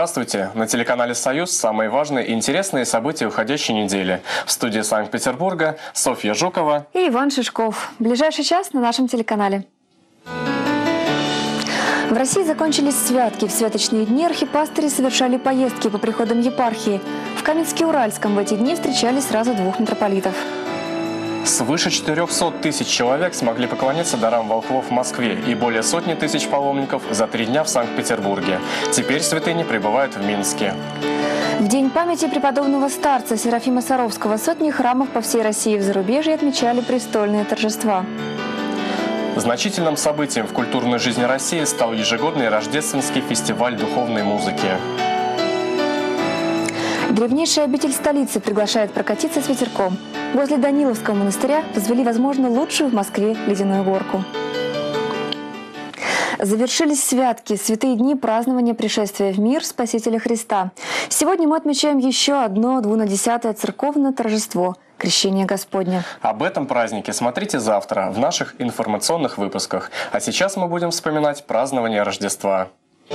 Здравствуйте! На телеканале «Союз» самые важные и интересные события уходящей недели. В студии Санкт-Петербурга Софья Жукова и Иван Шишков. В ближайший час на нашем телеканале. В России закончились святки. В святочные дни архипастыри совершали поездки по приходам епархии. В Каменске-Уральском в эти дни встречали сразу двух митрополитов. Свыше 400 тысяч человек смогли поклониться дарам волхвов в Москве и более сотни тысяч паломников за 3 дня в Санкт-Петербурге. Теперь святыни пребывают в Минске. В день памяти преподобного старца Серафима Саровского сотни храмов по всей России и в зарубежье отмечали престольные торжества. Значительным событием в культурной жизни России стал ежегодный рождественский фестиваль духовной музыки. Древнейшая обитель столицы приглашает прокатиться с ветерком. Возле Даниловского монастыря возвели, возможно, лучшую в Москве ледяную горку. Завершились святки, святые дни празднования пришествия в мир Спасителя Христа. Сегодня мы отмечаем еще одно 210-е церковное торжество – Крещение Господне. Об этом празднике смотрите завтра в наших информационных выпусках. А сейчас мы будем вспоминать празднование Рождества.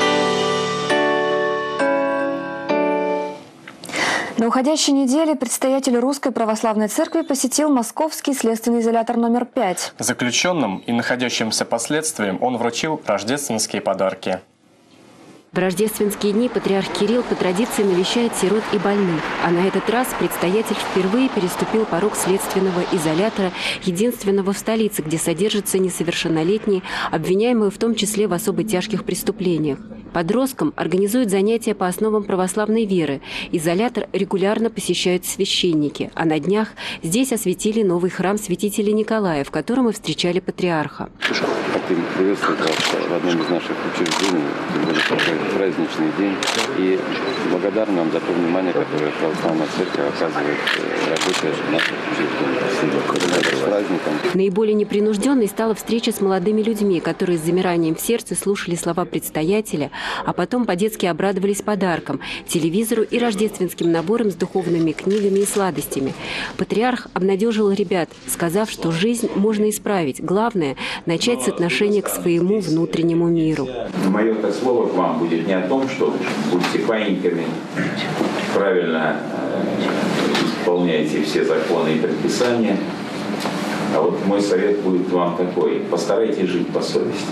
На уходящей неделе предстоятель Русской Православной Церкви посетил Московский следственный изолятор номер 5. Заключенным и находящимся под следствием он вручил рождественские подарки. В рождественские дни патриарх Кирилл по традиции навещает сирот и больных. А на этот раз предстоятель впервые переступил порог следственного изолятора, единственного в столице, где содержатся несовершеннолетние, обвиняемые в том числе в особо тяжких преступлениях. Подросткам организуют занятия по основам православной веры. Изолятор регулярно посещают священники. А на днях здесь осветили новый храм святителя Николая, в котором и встречали патриарха. Хотим приветствовать вас в одном из наших учреждений. Праздничный день. И благодарны вам за то внимание, которое Православная Церковь оказывает работе наших учреждений. С праздником. Наиболее непринужденной стала встреча с молодыми людьми, которые с замиранием в сердце слушали слова предстоятеля, а потом по-детски обрадовались подаркам – телевизору и рождественским наборам с духовными книгами и сладостями. Патриарх обнадежил ребят, сказав, что жизнь можно исправить. Главное – начать с отношения к своему внутреннему миру. Мое-то слово к вам будет не о том, что будьте паиньками, правильно исполняйте все законы и предписания. А вот мой совет будет вам такой: постарайтесь жить по совести.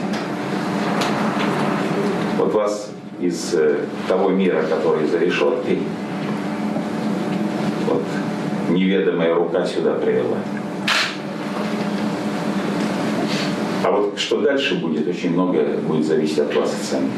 Вот вас из того мира, который за решеткой, вот неведомая рука сюда привела. А вот что дальше будет, очень многое будет зависеть от вас самих.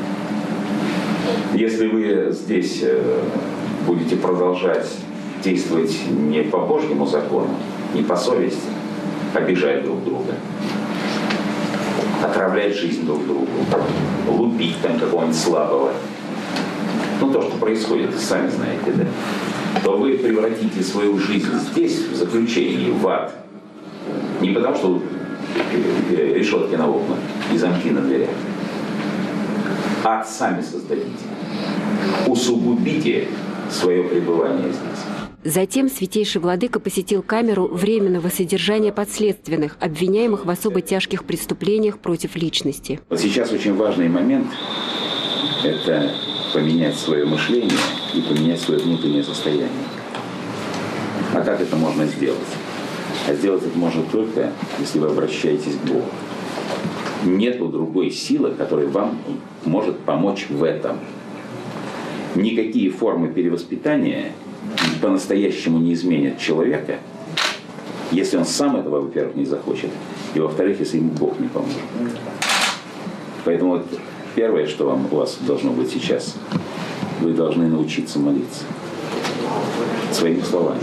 Если вы здесь будете продолжать действовать не по Божьему закону, не по совести, обижать друг друга, отравлять жизнь друг другу, лупить там какого-нибудь слабого, ну то, что происходит, сами знаете, да, то вы превратите свою жизнь здесь, в заключении, в ад. Не потому, что решетки на окнах и замки на дверях. Ад сами создадите. Усугубите свое пребывание здесь. Затем святейший владыка посетил камеру временного содержания подследственных, обвиняемых в особо тяжких преступлениях против личности. Вот сейчас очень важный момент – это поменять свое мышление и поменять свое внутреннее состояние. А как это можно сделать? А сделать это можно только, если вы обращаетесь к Богу. Нету другой силы, которая вам может помочь в этом. Никакие формы перевоспитания по-настоящему не изменят человека, если он сам этого, во-первых, не захочет, и, во-вторых, если ему Бог не поможет. Поэтому вот первое, что у вас должно быть сейчас, вы должны научиться молиться своими словами.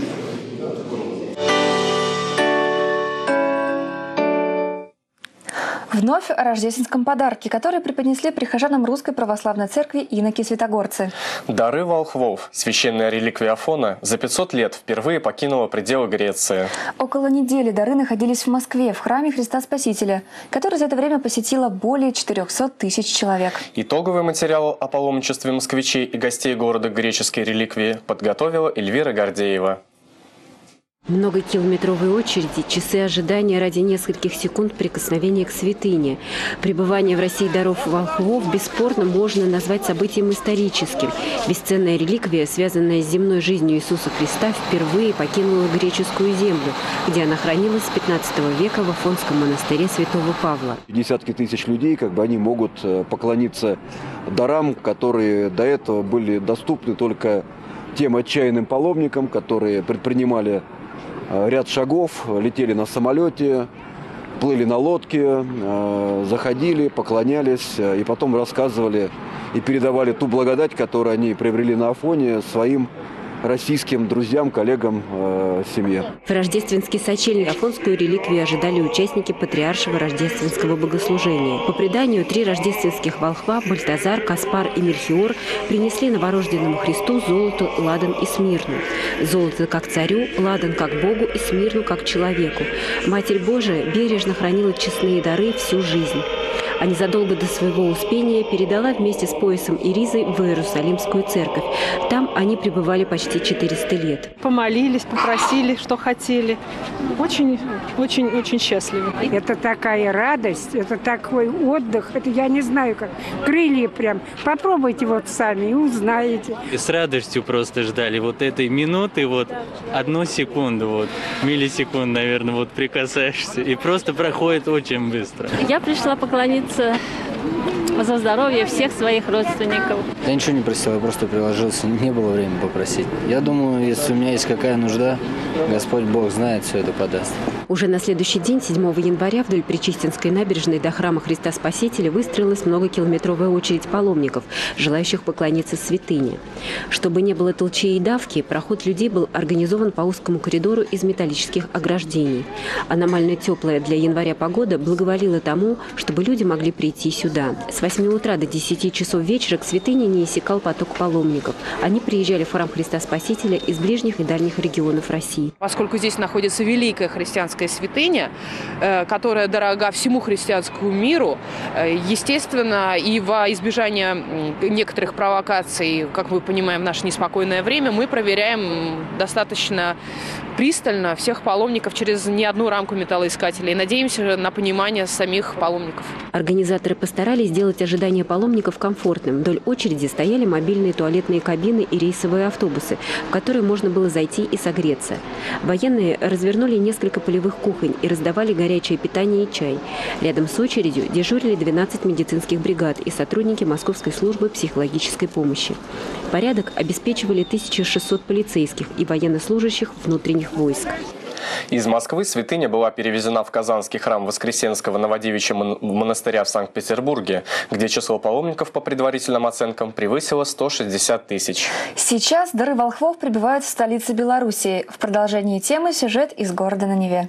Вновь о рождественском подарке, который преподнесли прихожанам Русской Православной Церкви иноки-святогорцы. Дары волхвов, священная реликвия Афона, за 500 лет впервые покинула пределы Греции. Около недели дары находились в Москве, в храме Христа Спасителя, который за это время посетило более 400 тысяч человек. Итоговый материал о паломничестве москвичей и гостей города к греческой реликвии подготовила Эльвира Гордеева. Многокилометровые очереди, часы ожидания ради нескольких секунд прикосновения к святыне. Пребывание в России даров волхвов бесспорно можно назвать событием историческим. Бесценная реликвия, связанная с земной жизнью Иисуса Христа, впервые покинула греческую землю, где она хранилась с 15 века в Афонском монастыре святого Павла. Десятки тысяч людей, они могут поклониться дарам, которые до этого были доступны только тем отчаянным паломникам, которые предпринимали ряд шагов, летели на самолете, плыли на лодке, заходили, поклонялись и потом рассказывали и передавали ту благодать, которую они приобрели на Афоне своим российским друзьям, коллегам, семье. В рождественский сочельник афонскую реликвию ожидали участники патриаршего рождественского богослужения. По преданию, 3 рождественских волхва – Бальтазар, Каспар и Мельхиор – принесли новорожденному Христу золото, ладан и смирну. Золото как царю, ладан как Богу и смирну как человеку. Матерь Божия бережно хранила честные дары всю жизнь. А незадолго до своего успения передала вместе с поясом и ризой в Иерусалимскую церковь. Там они пребывали почти 400 лет. Помолились, попросили, что хотели. Очень счастливы. Это такая радость, это такой отдых. Это я не знаю как. Крылья прям. Попробуйте вот сами и узнаете. И с радостью просто ждали вот этой минуты, вот 1 секунду, вот миллисекунд, наверное, вот прикасаешься. И просто проходит очень быстро. Я пришла поклониться за здоровье всех своих родственников. Я ничего не просил, я просто приложился, не было времени попросить. Я думаю, если у меня есть какая нужда, Господь Бог знает, все это подаст. Уже на следующий день, 7 января, вдоль Пречистинской набережной до храма Христа Спасителя выстроилась многокилометровая очередь паломников, желающих поклониться святыне. Чтобы не было толчей и давки, проход людей был организован по узкому коридору из металлических ограждений. Аномально теплая для января погода благоволила тому, чтобы люди могли прийти сюда. С 8 утра до 10 часов вечера к святыне не иссякал поток паломников. Они приезжали в храм Христа Спасителя из ближних и дальних регионов России. Поскольку здесь находится великая христианская святыня, которая дорога всему христианскому миру, естественно, и во избежание некоторых провокаций, как мы понимаем, в наше неспокойное время, мы проверяем достаточно пристально всех паломников через не одну рамку металлоискателя и надеемся на понимание самих паломников. Организаторы постарались сделать ожидание паломников комфортным. Вдоль очереди стояли мобильные туалетные кабины и рейсовые автобусы, в которые можно было зайти и согреться. Военные развернули несколько полевых кухонь и раздавали горячее питание и чай. Рядом с очередью дежурили 12 медицинских бригад и сотрудники Московской службы психологической помощи. Порядок обеспечивали 1600 полицейских и военнослужащих внутренних войск. Из Москвы святыня была перевезена в Казанский храм Воскресенского Новодевичьего монастыря в Санкт-Петербурге, где число паломников, по предварительным оценкам, превысило 160 тысяч. Сейчас дары волхвов прибывают в столице Белоруссии. В продолжении темы сюжет из города на Неве.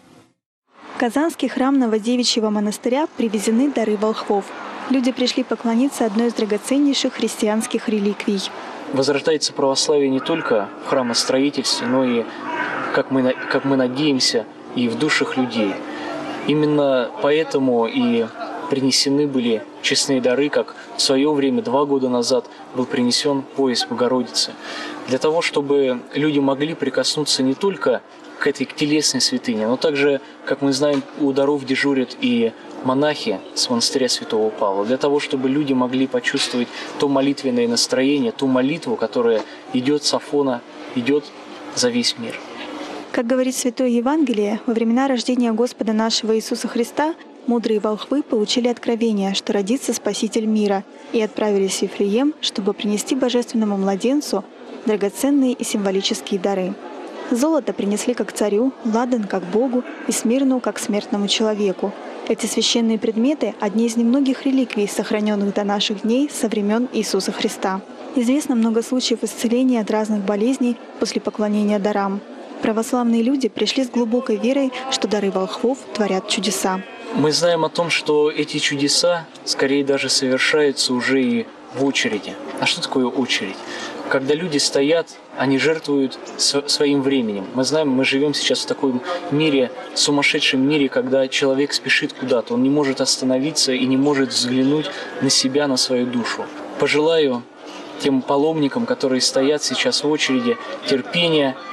В Казанский храм Новодевичьего монастыря привезены дары волхвов. Люди пришли поклониться одной из драгоценнейших христианских реликвий. Возрождается православие не только в храмостроительстве, но и, как мы надеемся, и в душах людей. Именно поэтому и принесены были честные дары, как в свое время, 2 года назад, был принесен пояс Богородицы. Для того, чтобы люди могли прикоснуться не только к этой телесной святыне, но также, как мы знаем, у даров дежурят и монахи с монастыря святого Павла, для того, чтобы люди могли почувствовать то молитвенное настроение, ту молитву, которая идет с Афона, идет за весь мир. Как говорит Святое Евангелие, во времена рождения Господа нашего Иисуса Христа мудрые волхвы получили откровение, что родится Спаситель мира, и отправились в Вифлеем, чтобы принести божественному младенцу драгоценные и символические дары. Золото принесли как царю, ладан как Богу и смирну как смертному человеку. Эти священные предметы – одни из немногих реликвий, сохраненных до наших дней со времен Иисуса Христа. Известно много случаев исцеления от разных болезней после поклонения дарам. Православные люди пришли с глубокой верой, что дары волхвов творят чудеса. Мы знаем о том, что эти чудеса скорее даже совершаются уже и в очереди. А что такое очередь? Когда люди стоят, они жертвуют своим временем. Мы знаем, мы живем сейчас в таком мире, сумасшедшем мире, когда человек спешит куда-то, он не может остановиться и не может взглянуть на себя, на свою душу. Пожелаю тем паломникам, которые стоят сейчас в очереди, терпения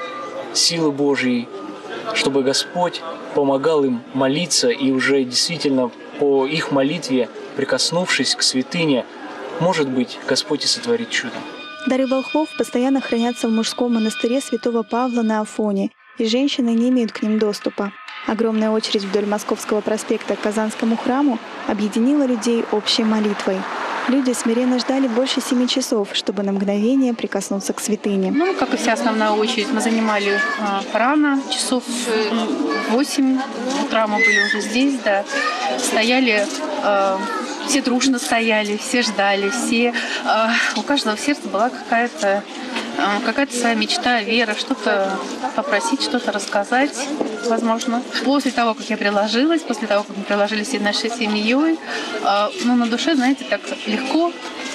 силы Божьей, чтобы Господь помогал им молиться, и уже действительно по их молитве, прикоснувшись к святыне, может быть, Господь и сотворит чудо. Дары волхвов постоянно хранятся в мужском монастыре святого Павла на Афоне, и женщины не имеют к ним доступа. Огромная очередь вдоль Московского проспекта к Казанскому храму объединила людей общей молитвой. Люди смиренно ждали больше 7 часов, чтобы на мгновение прикоснуться к святыне. Ну, как и вся основная очередь, мы занимали рано, часов 8 утра мы были уже здесь, да. Стояли, все дружно стояли, все ждали, все, у каждого в сердце была какая-то своя мечта, вера, что-то попросить, что-то рассказать, возможно. После того, как я приложилась, после того, как мы приложились всей нашей семьей, на душе, знаете, так легко,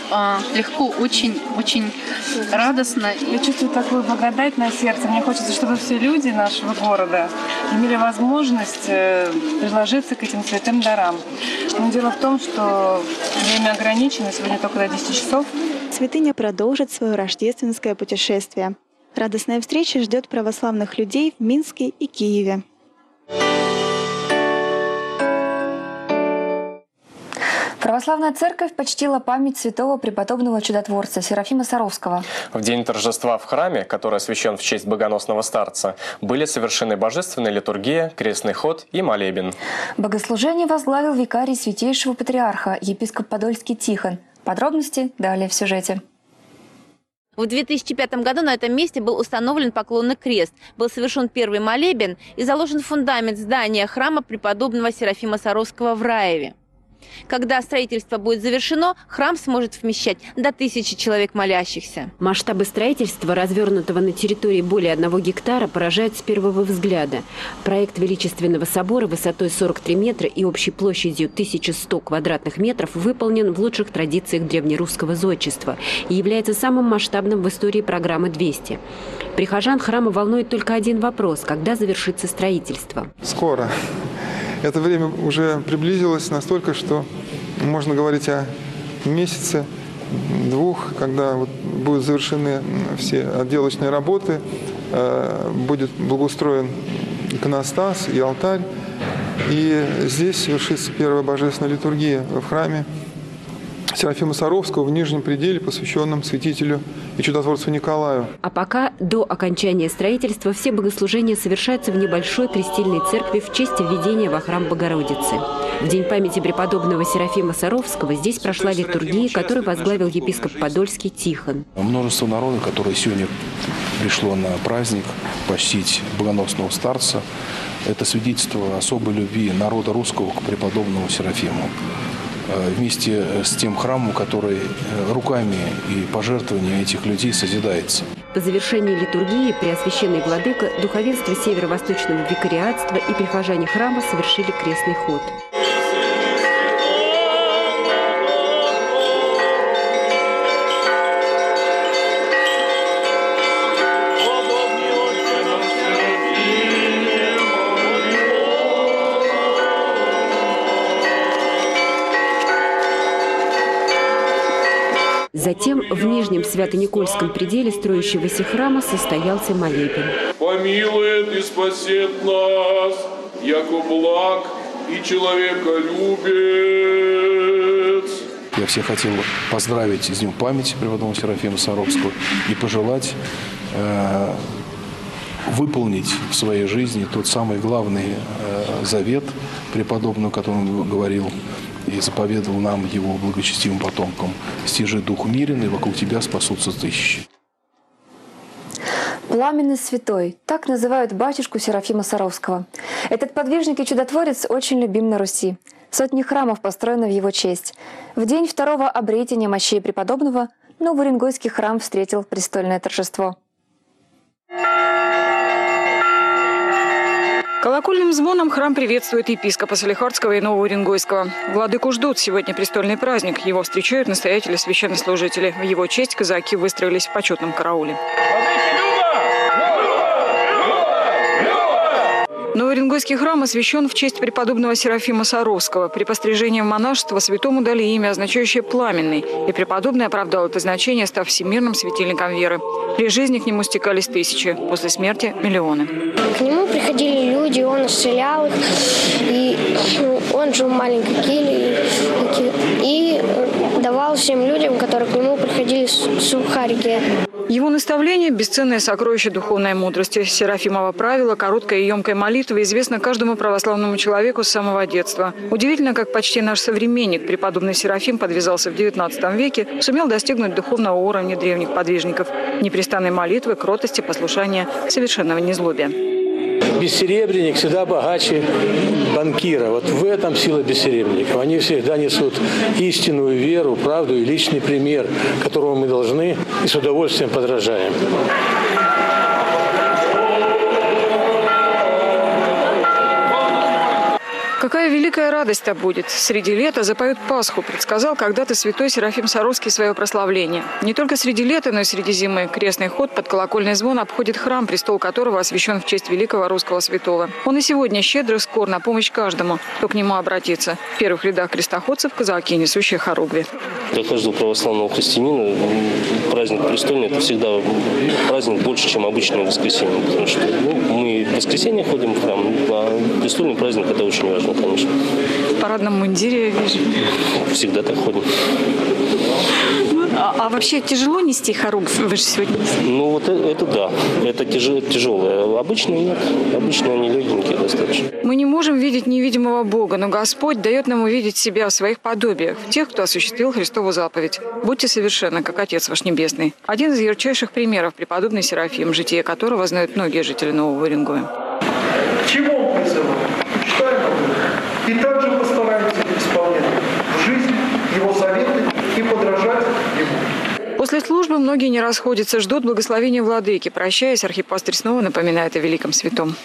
очень радостно. Я чувствую такую благодать на сердце. Мне хочется, чтобы все люди нашего города имели возможность приложиться к этим святым дарам. Но дело в том, что время ограничено, сегодня только до 10 часов. Святыня продолжит свое рождественское путешествие. Радостная встреча ждет православных людей в Минске и Киеве. Православная церковь почтила память святого преподобного чудотворца Серафима Саровского. В день торжества в храме, который освящен в честь богоносного старца, были совершены божественная литургия, крестный ход и молебен. Богослужение возглавил викарий святейшего патриарха, епископ Подольский Тихон. Подробности далее в сюжете. В 2005 году на этом месте был установлен поклонный крест, был совершен первый молебен и заложен фундамент здания храма преподобного Серафима Саровского в Раеве. Когда строительство будет завершено, храм сможет вмещать до 1000 человек молящихся. Масштабы строительства, развернутого на территории более 1 гектара, поражают с первого взгляда. Проект величественного собора высотой 43 метра и общей площадью 1100 квадратных метров выполнен в лучших традициях древнерусского зодчества и является самым масштабным в истории программы 200. Прихожан храма волнует только один вопрос – когда завершится строительство? Скоро. Это время уже приблизилось настолько, что можно говорить о месяце, 2, когда будут завершены все отделочные работы, будет благоустроен иконостас и алтарь. И здесь совершится первая божественная литургия в храме Серафима Саровского в Нижнем пределе, посвященном святителю и чудотворцу Николаю. А пока до окончания строительства все богослужения совершаются в небольшой крестильной церкви в честь введения во храм Богородицы. В день памяти преподобного Серафима Саровского здесь прошла литургия, которую возглавил епископ Подольский Тихон. Множество народа, которое сегодня пришло на праздник почтить богоносного старца, это свидетельство особой любви народа русского к преподобному Серафиму. Вместе с тем храмом, который руками и пожертвованиями этих людей созидается. По завершении литургии Преосвященный Владыка, духовенство Северо-Восточного викариатства и прихожане храма совершили крестный ход. Затем в Нижнем Свято-Никольском пределе строящегося храма состоялся молебен. Помилует и спасет нас, яко благ и человеколюбец. Я всех хотел поздравить с Днем памяти преподобного Серафима Саровского и пожелать выполнить в своей жизни тот самый главный завет преподобного, о котором он говорил и заповедовал нам, его благочестивым потомкам: «Стяжи дух мирен, и вокруг тебя спасутся 1000». Пламенный святой – так называют батюшку Серафима Саровского. Этот подвижник и чудотворец очень любим на Руси. Сотни храмов построены в его честь. В день 2-го обретения мощей преподобного Новоуренгойский храм встретил престольное торжество. Колокольным звоном храм приветствует епископа Салихардского и Новоуренгойского. Владыку ждут. Сегодня престольный праздник. Его встречают настоятели, священнослужители. В его честь казаки выстроились в почетном карауле. Новоуренгойский храм освящен в честь преподобного Серафима Саровского. При пострижении в монашество святому дали имя, означающее «пламенный», и преподобный оправдал это значение, став всемирным светильником веры. При жизни к нему стекались тысячи, после смерти – миллионы. К нему приходили люди, он исцелял их, и он жил в маленькой келье и давал всем людям, которые к нему приходили, сухарики. Его наставление – бесценное сокровище духовной мудрости. Серафимово правило, короткая и емкая молитва известна каждому православному человеку с самого детства. Удивительно, как почти наш современник, преподобный Серафим, подвязался в XIX веке, сумел достигнуть духовного уровня древних подвижников – непрестанной молитвы, кротости, послушания, совершенного незлобия. Бессеребренник всегда богаче банкира. Вот в этом сила бессеребренников. Они всегда несут истинную веру, правду и личный пример, которому мы должны и с удовольствием подражаем. Какая великая радость-то будет! Среди лета запоют Пасху, предсказал когда-то святой Серафим Саровский свое прославление. Не только среди лета, но и среди зимы. Крестный ход под колокольный звон обходит храм, престол которого освящен в честь великого русского святого. Он и сегодня щедро скор на помощь каждому, кто к нему обратится. В первых рядах крестоходцев казаки, несущие хоругви. Для каждого православного христианина праздник престольный – это всегда праздник больше, чем обычное воскресенье. Потому что мы в воскресенье ходим в храм, а престольный праздник – это очень важно, конечно. В парадном мундире, я вижу. Всегда так ходим. А вообще тяжело нести хоругвь? Вы же сегодня несли. Ну вот это да, это тяжелое. Обычные нет, обычные они легенькие достаточно. Мы не можем видеть невидимого Бога, но Господь дает нам увидеть себя в своих подобиях, в тех, кто осуществил Христову заповедь. Будьте совершенны, как Отец ваш Небесный. Один из ярчайших примеров – преподобный Серафим, житие которого знают многие жители Нового Уренгоя. К чему он призывал? Читаем и также постараемся исполнять в жизни его советы и подражать ему. После службы многие не расходятся, ждут благословения владыки. Прощаясь, архипастырь снова напоминает о великом святом.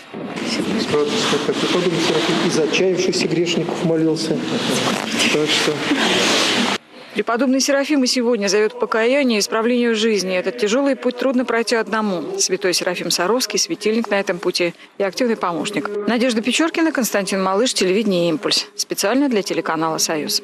Преподобный Серафим из отчаявшихся грешников молился. Так что... Преподобный Серафим и сегодня зовет к покаянию и исправлению жизни. Этот тяжелый путь трудно пройти одному. Святой Серафим Саровский – светильник на этом пути и активный помощник. Надежда Печоркина, Константин Малыш, телевидение «Импульс». Специально для телеканала «Союз».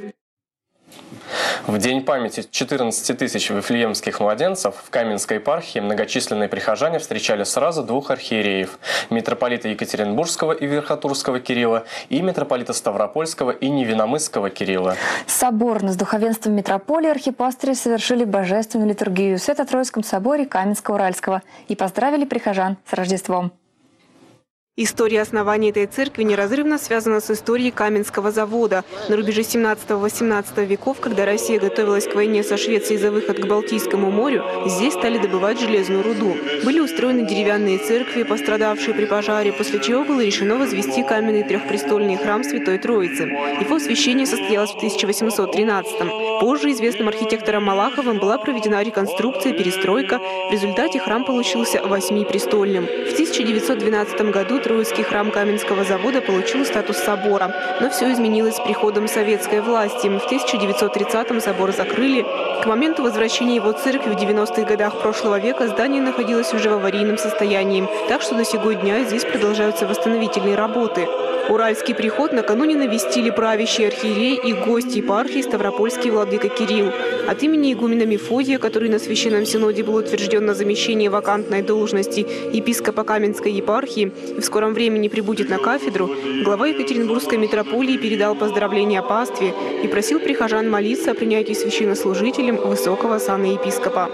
В день памяти 14 тысяч вифлеемских младенцев в Каменской епархии многочисленные прихожане встречали сразу двух архиереев – митрополита Екатеринбургского и Верхотурского Кирилла и митрополита Ставропольского и Невиномысского Кирилла. Соборно с духовенством митрополии архипастыри совершили божественную литургию в Свято-Троицком соборе Каменско-Уральского и поздравили прихожан с Рождеством. История основания этой церкви неразрывно связана с историей Каменского завода. На рубеже 17-18 веков, когда Россия готовилась к войне со Швецией за выход к Балтийскому морю, здесь стали добывать железную руду. Были устроены деревянные церкви, пострадавшие при пожаре, после чего было решено возвести каменный трехпрестольный храм Святой Троицы. Его освящение состоялось в 1813-м. Позже известным архитектором Малаховым была проведена реконструкция, перестройка. В результате храм получился 8-престольным. В 1912 году Троицкий храм Каменского завода получил статус собора. Но все изменилось с приходом советской власти. В 1930-м собор закрыли. К моменту возвращения его церкви в 90-х годах прошлого века здание находилось уже в аварийном состоянии. Так что до сего дня здесь продолжаются восстановительные работы. Уральский приход накануне навестили правящий архиерей и гость епархии Ставропольский владыка Кирилл. От имени игумена Мефодия, который на Священном Синоде был утвержден на замещение вакантной должности епископа Каменской епархии и в скором времени прибудет на кафедру, глава Екатеринбургской митрополии передал поздравления пастве и просил прихожан молиться о принятии священнослужителем высокого сана епископа.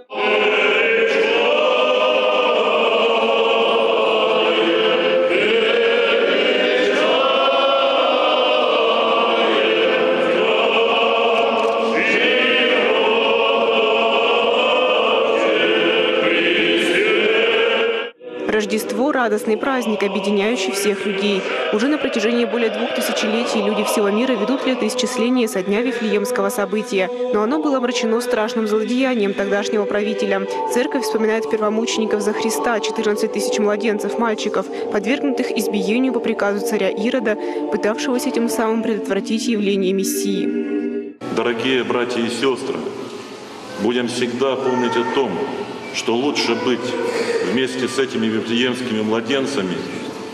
Рождество – радостный праздник, объединяющий всех людей. Уже на протяжении более 2 тысячелетий люди всего мира ведут летоисчисление со дня Вифлеемского события. Но оно было омрачено страшным злодеянием тогдашнего правителя. Церковь вспоминает первомучеников за Христа, 14 тысяч младенцев, мальчиков, подвергнутых избиению по приказу царя Ирода, пытавшегося тем самым предотвратить явление Мессии. Дорогие братья и сестры, будем всегда помнить о том, что лучше быть вместе с этими вифлеемскими младенцами,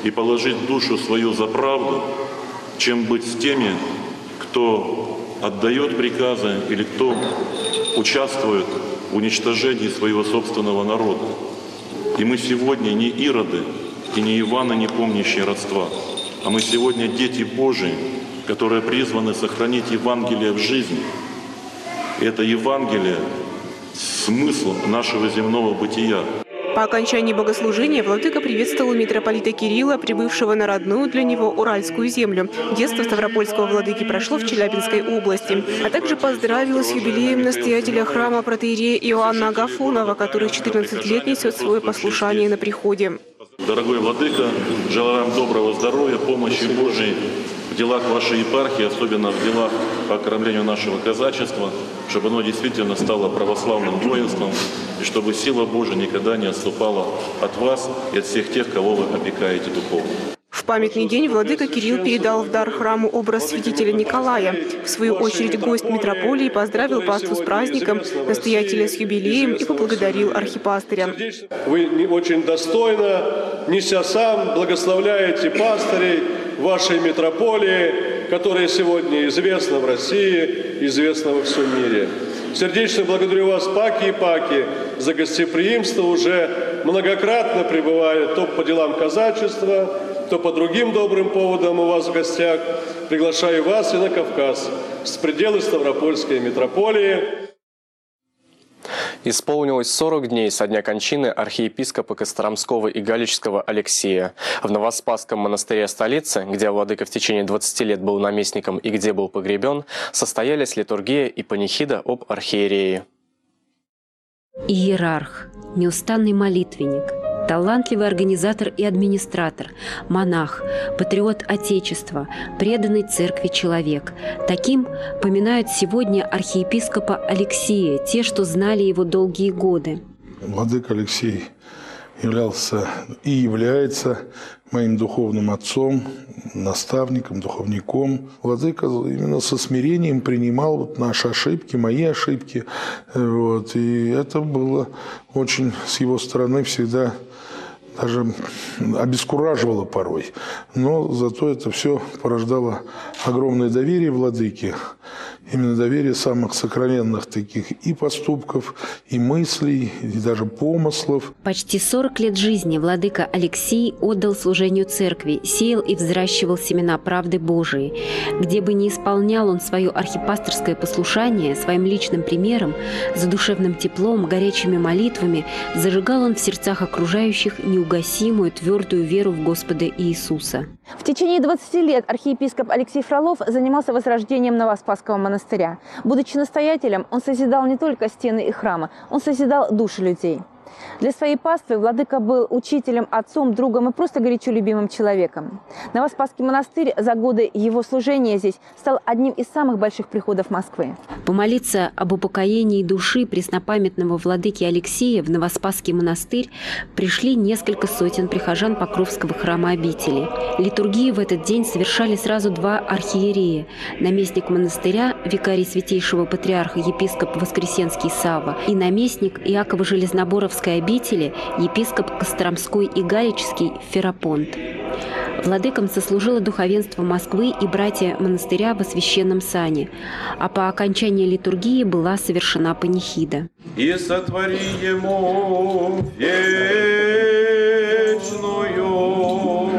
и положить душу свою за правду, чем быть с теми, кто отдает приказы или кто участвует в уничтожении своего собственного народа. И мы сегодня не Ироды и не Иваны, не помнящие родства, а мы сегодня дети Божии, которые призваны сохранить Евангелие в жизни. И это Евангелие – смысл нашего земного бытия. По окончании богослужения владыка приветствовал митрополита Кирилла, прибывшего на родную для него Уральскую землю. Детство ставропольского владыки прошло в Челябинской области, а также поздравил с юбилеем настоятеля храма протоиерея Иоанна Агафонова, который 14 лет несет свое послушание на приходе. Дорогой владыка, желаю вам доброго здоровья, помощи Божией в делах вашей епархии, особенно в делах по окормлению нашего казачества, чтобы оно действительно стало православным воинством, и чтобы сила Божия никогда не отступала от вас и от всех тех, кого вы опекаете духовно. В памятный день владыка Кирилл передал в дар храму образ святителя Николая. В свою очередь гость митрополии поздравил паству с праздником, настоятеля с юбилеем и поблагодарил архипастыря. Вы очень достойно, неся сам, благословляете пастырей вашей митрополии, которая сегодня известна в России, известна во всем мире. Сердечно благодарю вас, паки и паки, за гостеприимство, уже многократно пребывая то по делам казачества, то по другим добрым поводам у вас в гостях. Приглашаю вас и на Кавказ, с пределы Ставропольской митрополии. Исполнилось 40 дней со дня кончины архиепископа Костромского и Галичского Алексия. В Новоспасском монастыре столицы, где владыка в течение 20 лет был наместником и где был погребен, состоялись литургия и панихида об архиерее. Иерарх, неустанный молитвенник, талантливый организатор и администратор, монах, патриот Отечества, преданный церкви человек. Таким поминают сегодня архиепископа Алексия, те, что знали его долгие годы. Владыка Алексей являлся и является моим духовным отцом, наставником, духовником. Владыка именно со смирением принимал наши ошибки, мои ошибки. И это было очень с его стороны всегда даже обескураживало порой. Но зато это все порождало огромное доверие владыке. Именно доверие самых сокровенных таких и поступков, и мыслей, и даже помыслов. Почти 40 лет жизни владыка Алексий отдал служению церкви, сеял и взращивал семена правды Божией. Где бы ни исполнял он свое архипасторское послушание, своим личным примером, задушевным теплом, горячими молитвами, зажигал он в сердцах окружающих неугасимую твердую веру в Господа Иисуса. В течение 20 лет архиепископ Алексей Фролов занимался возрождением Новоспасского монастыря. Будучи настоятелем, он созидал не только стены и храмы, он созидал души людей. Для своей паствы владыка был учителем, отцом, другом и просто горячо любимым человеком. Новоспасский монастырь за годы его служения здесь стал одним из самых больших приходов Москвы. Помолиться об упокоении души преснопамятного владыки Алексея в Новоспасский монастырь пришли несколько сотен прихожан Покровского храма обители. Литургии в этот день совершали сразу два архиерея: наместник монастыря, викарий святейшего патриарха епископ Воскресенский Савва, и наместник Иаково-Железноборовской обители епископ Костромской и Галичский Ферапонт. Владыкам сослужило духовенство Москвы и братья монастыря во священном сане, а по окончании литургии была совершена панихида. «И сотвори ему вечную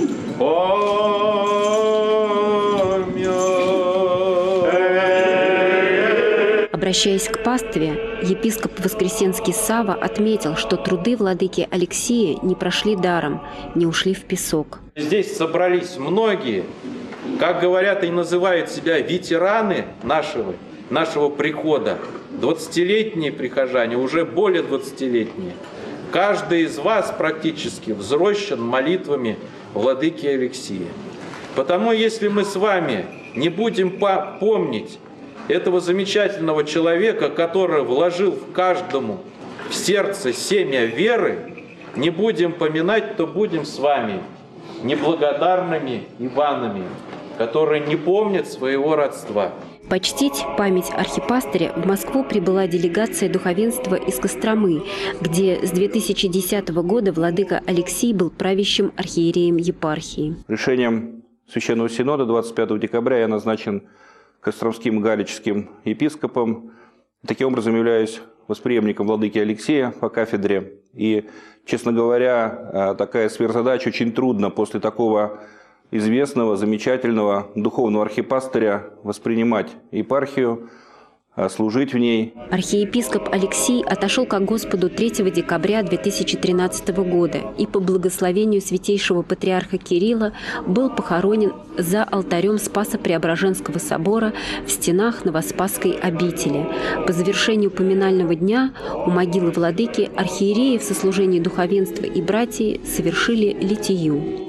память». Обращаясь к пастве, епископ Воскресенский Савва отметил, что труды владыки Алексия не прошли даром, не ушли в песок. Здесь собрались многие, как говорят и называют себя, ветераны нашего прихода. 20-летние прихожане, уже более 20-летние. Каждый из вас практически взрощен молитвами владыки Алексия. Потому если мы с вами не будем помнить этого замечательного человека, который вложил в каждому в сердце семя веры, не будем поминать, то будем с вами неблагодарными Иванами, которые не помнят своего родства. Почтить память архипастыря в Москву прибыла делегация духовенства из Костромы, где с 2010 года владыка Алексий был правящим архиереем епархии. Решением Священного Синода 25 декабря я назначен Костромским галическим епископом. Таким образом, являюсь восприемником владыки Алексея по кафедре. И, честно говоря, такая сверхзадача очень трудно после такого известного, замечательного духовного архипастыря воспринимать епархию, служить в ней. Архиепископ Алексий отошел ко Господу 3 декабря 2013 года и по благословению святейшего патриарха Кирилла был похоронен за алтарем Спасо-Преображенского собора в стенах Новоспасской обители. По завершению поминального дня у могилы владыки архиереи в сослужении духовенства и братьев совершили литию.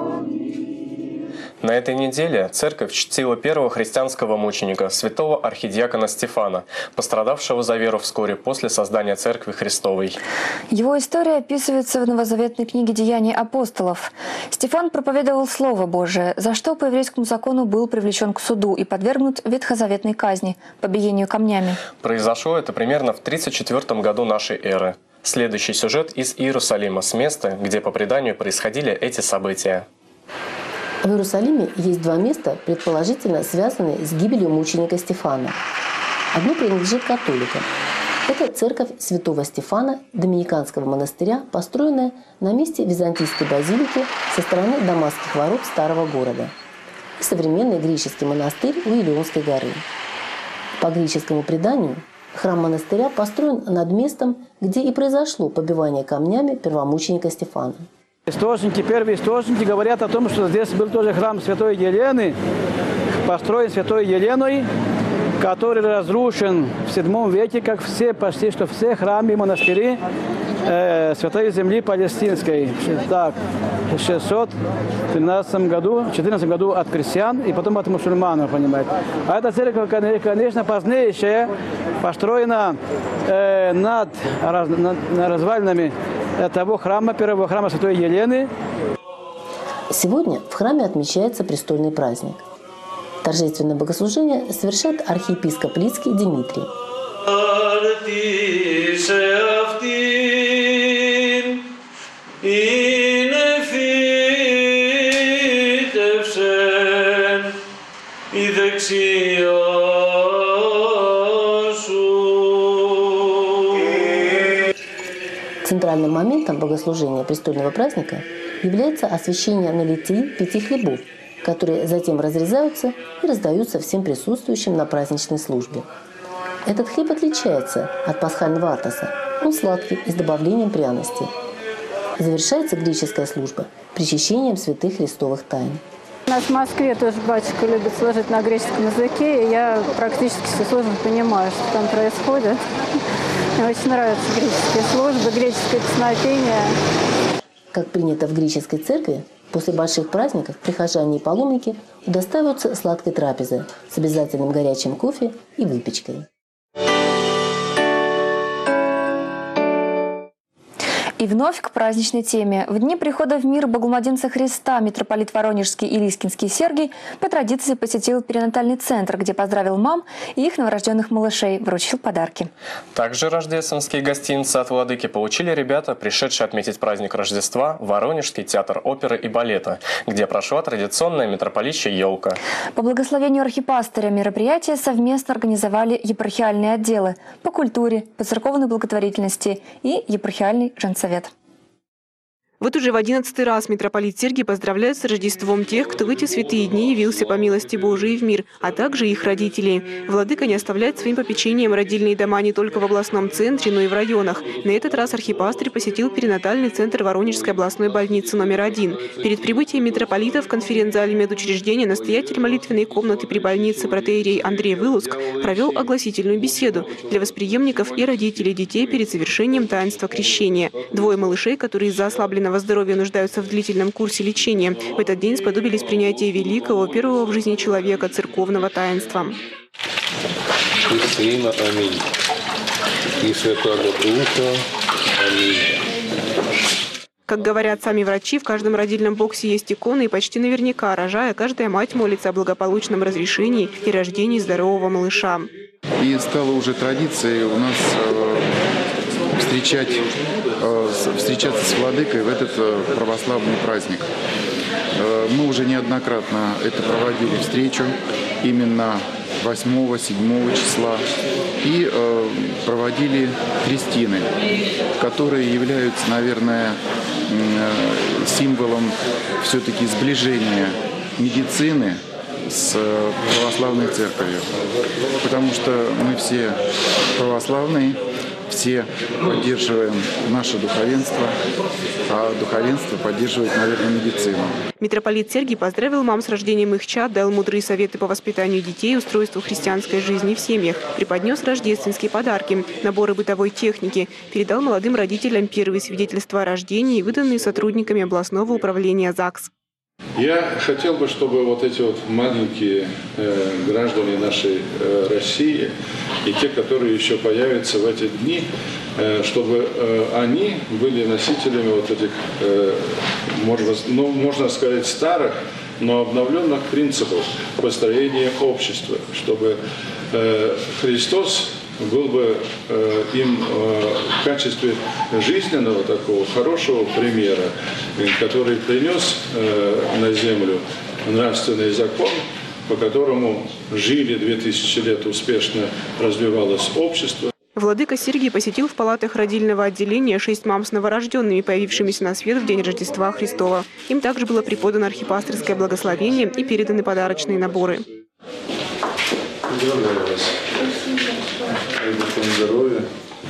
На этой неделе церковь чтила первого христианского мученика, святого архидиакона Стефана, пострадавшего за веру вскоре после создания Церкви Христовой. Его история описывается в новозаветной книге «Деяния апостолов». Стефан проповедовал Слово Божие, за что по еврейскому закону был привлечен к суду и подвергнут ветхозаветной казни – побиению камнями. Произошло это примерно в 34 году нашей эры. Следующий сюжет из Иерусалима, с места, где по преданию происходили эти события. В Иерусалиме есть два места, предположительно связанные с гибелью мученика Стефана. Одно принадлежит католикам. Это церковь святого Стефана Доминиканского монастыря, построенная на месте византийской базилики со стороны Дамасских ворот старого города, и современный греческий монастырь у Илионской горы. По греческому преданию, храм монастыря построен над местом, где и произошло побивание камнями первомученика Стефана. Первые источники говорят о том, что здесь был тоже храм Святой Елены, построен Святой Еленой, который разрушен в VII веке, как почти что все храмы и монастыри Святой Земли Палестинской. Так, в 613 году, 14 году от крестьян и потом от мусульманов, понимаете. А эта церковь, конечно, позднейшая, построена над развалинами того храма, первого храма Святой Елены. Сегодня в храме отмечается престольный праздник. Торжественное богослужение совершает архиепископ Лидский Дмитрий. Центральным моментом богослужения престольного праздника является освящение на литии 5 хлебов, которые затем разрезаются и раздаются всем присутствующим на праздничной службе. Этот хлеб отличается от пасхального атоса. Он сладкий и с добавлением пряностей. Завершается греческая служба причащением святых христовых тайн. У нас в Москве тоже батюшка любит служить на греческом языке, и я практически все сложно понимаю, что там происходит. Мне очень нравятся греческие службы, греческое песнопение. Как принято в греческой церкви, после больших праздников прихожане и паломники удостаиваются сладкой трапезы с обязательным горячим кофе и выпечкой. И вновь к праздничной теме. В дни прихода в мир Богомладенца Христа митрополит Воронежский и Лискинский Сергий по традиции посетил перинатальный центр, где поздравил мам и их новорожденных малышей, вручил подарки. Также рождественские гостинцы от владыки получили ребята, пришедшие отметить праздник Рождества, Воронежский театр оперы и балета, где прошла традиционная митрополичья елка. По благословению архипастыря мероприятие совместно организовали епархиальные отделы по культуре, по церковной благотворительности и епархиальный женсовет. Вот уже в 11-й раз митрополит Сергий поздравляет с Рождеством тех, кто в эти святые дни явился по милости Божией в мир, а также их родителей. Владыка не оставляет своим попечением родильные дома не только в областном центре, но и в районах. На этот раз архипастырь посетил перинатальный центр Воронежской областной больницы номер 1. Перед прибытием митрополита в конференц-зале медучреждения настоятель молитвенной комнаты при больнице протоиерей Андрей Вылуск провел огласительную беседу для восприемников и родителей детей перед совершением таинства крещения. Двое малышей, которые из-за ослабленного здоровья нуждаются в длительном курсе лечения, в этот день сподобились принятия великого, первого в жизни человека, церковного таинства. И Сына, аминь. И Святого Духа, аминь. Как говорят сами врачи, в каждом родильном боксе есть иконы, и почти наверняка, рожая, каждая мать молится о благополучном разрешении и рождении здорового малыша. И стало уже традицией у нас встречаться с владыкой в этот православный праздник. Мы уже неоднократно это проводили встречу именно 8-7 числа и проводили крестины, которые являются, наверное, символом все-таки сближения медицины с православной церковью, потому что мы все православные, все поддерживаем наше духовенство, а духовенство поддерживает, наверное, медицину. Митрополит Сергий поздравил мам с рождением их чад, дал мудрые советы по воспитанию детей и устройству христианской жизни в семьях, преподнес рождественские подарки, наборы бытовой техники, передал молодым родителям первые свидетельства о рождении, выданные сотрудниками областного управления ЗАГС. Я хотел бы, чтобы вот эти вот маленькие граждане нашей России и те, которые еще появятся в эти дни, чтобы они были носителями вот этих, можно сказать, старых, но обновленных принципов построения общества, чтобы Христос был бы им в качестве жизненного такого хорошего примера, который принес на землю нравственный закон, по которому жили 2000 лет, успешно развивалось общество. Владыка Сергий посетил в палатах родильного отделения 6 мам с новорожденными, появившимися на свет в день Рождества Христова. Им также было преподано архипастырское благословение и переданы подарочные наборы. Здоровья.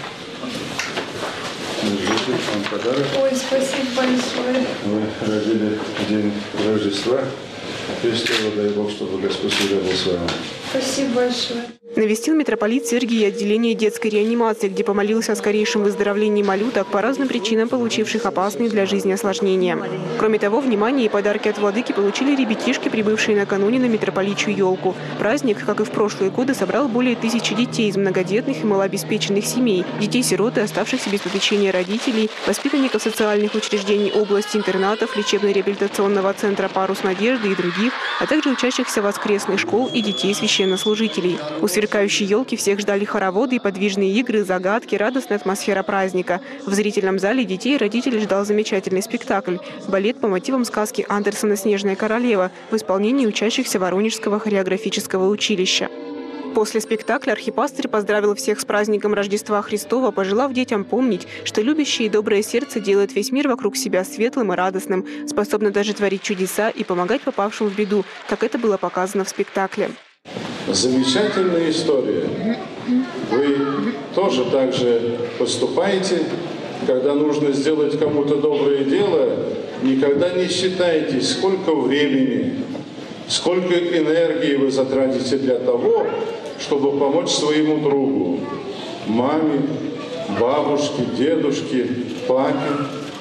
Держите, вам подарок. Ой, спасибо большое. Вы родили в день Рождества. Христова, дай Бог, чтобы Господь всегда был с вами. Спасибо большое. Навестил митрополит Сергий отделение детской реанимации, где помолился о скорейшем выздоровлении малюток по разным причинам, получивших опасные для жизни осложнения. Кроме того, внимание и подарки от владыки получили ребятишки, прибывшие накануне на митрополичью елку. Праздник, как и в прошлые годы, собрал более 1000 детей из многодетных и малообеспеченных семей, детей-сирот и оставшихся без попечения родителей, воспитанников социальных учреждений области, интернатов, лечебно-реабилитационного центра «Парус Надежды» и других, а также учащихся воскресных школ и детей священнослужителей. У сверкающей елки всех ждали хороводы и подвижные игры, загадки, радостная атмосфера праздника. В зрительном зале детей и родителей ждал замечательный спектакль – балет по мотивам сказки Андерсона «Снежная королева» в исполнении учащихся Воронежского хореографического училища. После спектакля архипастырь поздравил всех с праздником Рождества Христова, пожелав детям помнить, что любящее и доброе сердце делает весь мир вокруг себя светлым и радостным, способно даже творить чудеса и помогать попавшим в беду, как это было показано в спектакле. Замечательная история. Вы тоже так же поступаете, когда нужно сделать кому-то доброе дело, никогда не считайте, сколько времени, сколько энергии вы затратите для того, чтобы помочь своему другу, маме, бабушке, дедушке, папе.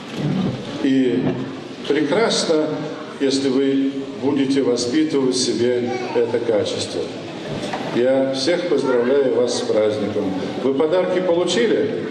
И прекрасно, если вы будете воспитывать в себе это качество. Я всех поздравляю вас с праздником. Вы подарки получили?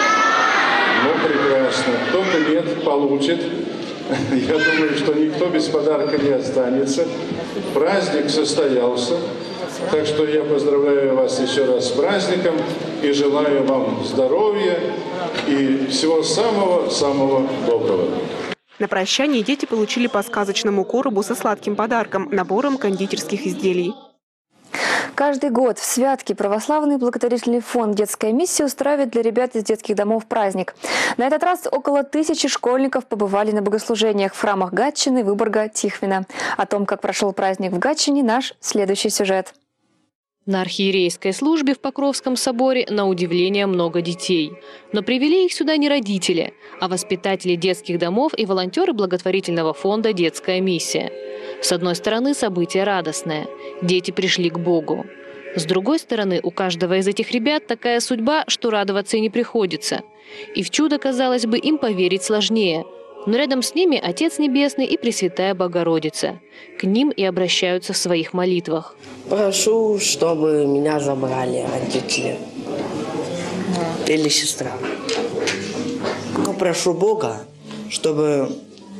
Ну, прекрасно. Кто-то нет, получит. Я думаю, что никто без подарка не останется. Праздник состоялся. Так что я поздравляю вас еще раз с праздником и желаю вам здоровья и всего самого-самого доброго. На прощание дети получили по сказочному коробу со сладким подарком – набором кондитерских изделий. Каждый год в Святке православный благотворительный фонд «Детская миссия» устраивает для ребят из детских домов праздник. На этот раз около 1000 школьников побывали на богослужениях в храмах Гатчины, Выборга, Тихвина. О том, как прошел праздник в Гатчине, наш следующий сюжет. На архиерейской службе в Покровском соборе, на удивление, много детей. Но привели их сюда не родители, а воспитатели детских домов и волонтеры благотворительного фонда «Детская миссия». С одной стороны, событие радостное. Дети пришли к Богу. С другой стороны, у каждого из этих ребят такая судьба, что радоваться и не приходится. И в чудо, казалось бы, им поверить сложнее. Но рядом с ними Отец Небесный и Пресвятая Богородица. К ним и обращаются в своих молитвах. Прошу, чтобы меня забрали родители или сестра. Но прошу Бога, чтобы,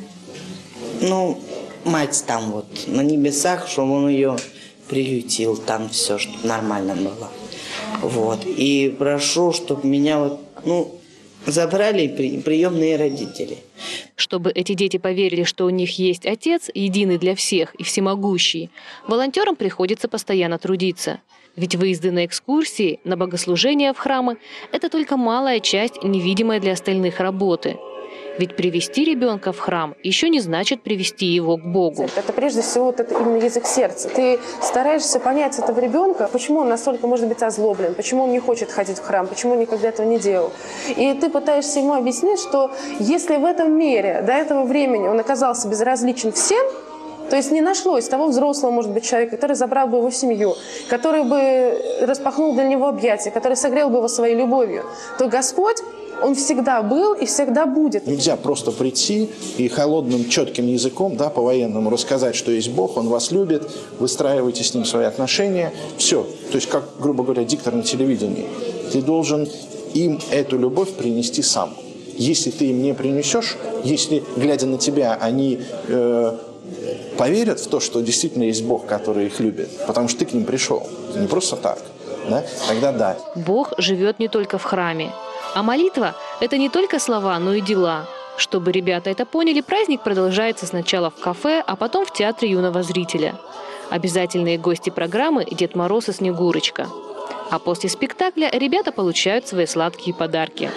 мать там вот на небесах, чтобы он ее приютил, там все, чтобы нормально было. Вот. И прошу, чтобы меня забрали приемные родители. Чтобы эти дети поверили, что у них есть Отец, единый для всех и всемогущий, волонтерам приходится постоянно трудиться. Ведь выезды на экскурсии, на богослужения в храмы – это только малая часть невидимой для остальных работы. Ведь привести ребенка в храм еще не значит привести его к Богу. Это прежде всего это именно язык сердца. Ты стараешься понять этого ребенка, почему он настолько может быть озлоблен, почему он не хочет ходить в храм, почему он никогда этого не делал. И ты пытаешься ему объяснить, что если в этом мире до этого времени он оказался безразличен всем, то есть не нашлось того взрослого, может быть, человека, который забрал бы его в семью, который бы распахнул для него объятия, который согрел бы его своей любовью, то Господь, Он всегда был и всегда будет. Нельзя просто прийти и холодным, четким языком, по-военному рассказать, что есть Бог, Он вас любит, выстраиваете с Ним свои отношения. Все. То есть, как, грубо говоря, диктор на телевидении. Ты должен им эту любовь принести сам. Если ты им не принесешь, если, глядя на тебя, они поверят в то, что действительно есть Бог, который их любит, потому что ты к ним пришел, не просто так, тогда да. Бог живет не только в храме. А молитва – это не только слова, но и дела. Чтобы ребята это поняли, праздник продолжается сначала в кафе, а потом в театре юного зрителя. Обязательные гости программы – Дед Мороз и Снегурочка. А после спектакля ребята получают свои сладкие подарки.